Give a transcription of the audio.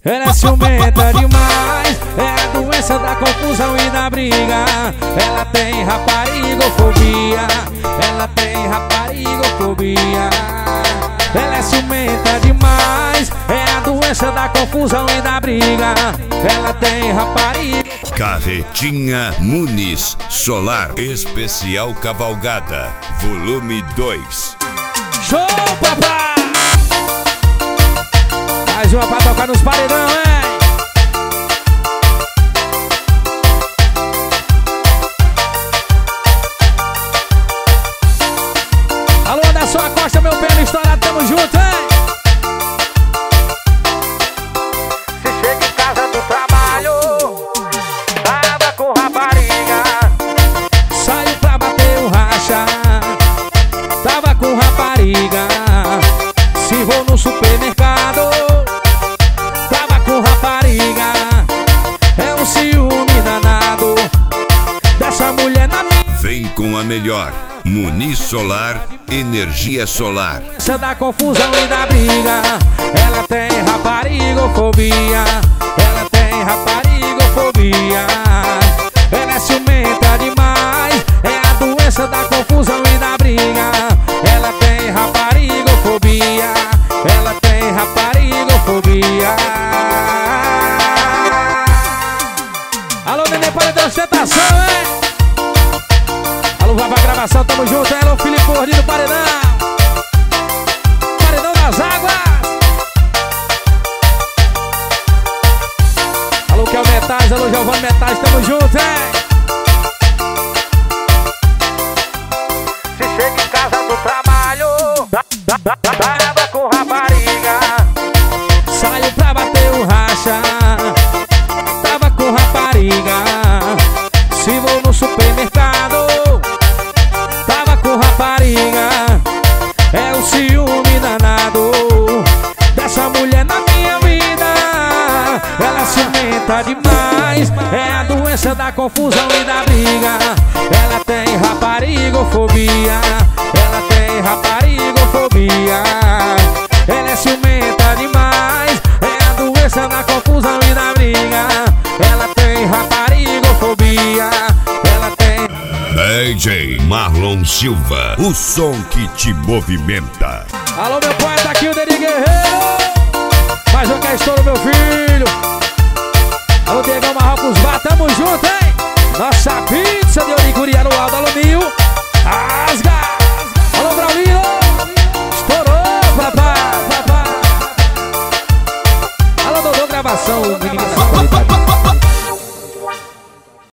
Ela é ciumenta demais, é a doença da confusão e da briga. Ela tem raparigofobia, ela tem raparigofobia. Ela é ciumenta demais, é a doença da confusão e da briga. Ela tem rapariga. Carretinha Muniz Solar Especial Cavalgada Volume 2. Show, papai! Mais uma pra tocar nos paredão, hein? Alô, Anderson Acosta, meu pé estourado, tamo junto, hein? Se chega em casa do trabalho, tava com rapariga, saiu pra bater um racha, tava com rapariga. Se vou no supermercado, tava com rapariga. É um ciúme danado dessa mulher na minha. Vem com a melhor Muniz Solar, energia solar. Essa da confusão e da briga. Ela tem raparigofobia, ela tem raparigofobia. Ela é ciumenta demais, é a doença da confusão e da briga. Ela tem raparigofobia, ela tem raparigofobia. Alô, neném, para de ostentação, hein? Alô, vai pra gravação, tamo junto, hein? Alô, Felipe Gordinho do Paredão, Paredão das Águas. Alô, que é o Metais, alô, Giovanni Metais, tamo junto, hein? Se chega em casa do trabalho, tava com rapariga, saiu pra bater um racha, tava com rapariga. Se vou no supermercado, tava com rapariga. É o ciúme danado dessa mulher na minha vida. Ela é ciumenta demais, é a doença da confusão e da briga. Ela tem raparigofobia, ela tem raparigofobia. Ela é ciumenta demais, é a doença da confusão e da briga. Ela tem raparigofobia, ela tem. DJ Marlon Silva, o som que te movimenta. Alô, meu poeta aqui, o Deni Guerreiro. Mais um que é estouro, meu filho. Alô, Diegão Marrocos Bar, tamo junto, hein? Nossa pizza de origuri, alô, Aldo Alumínio. Rasga! Alô, Braulino. Estourou, papai. Alô, Dodô Gravação, menino.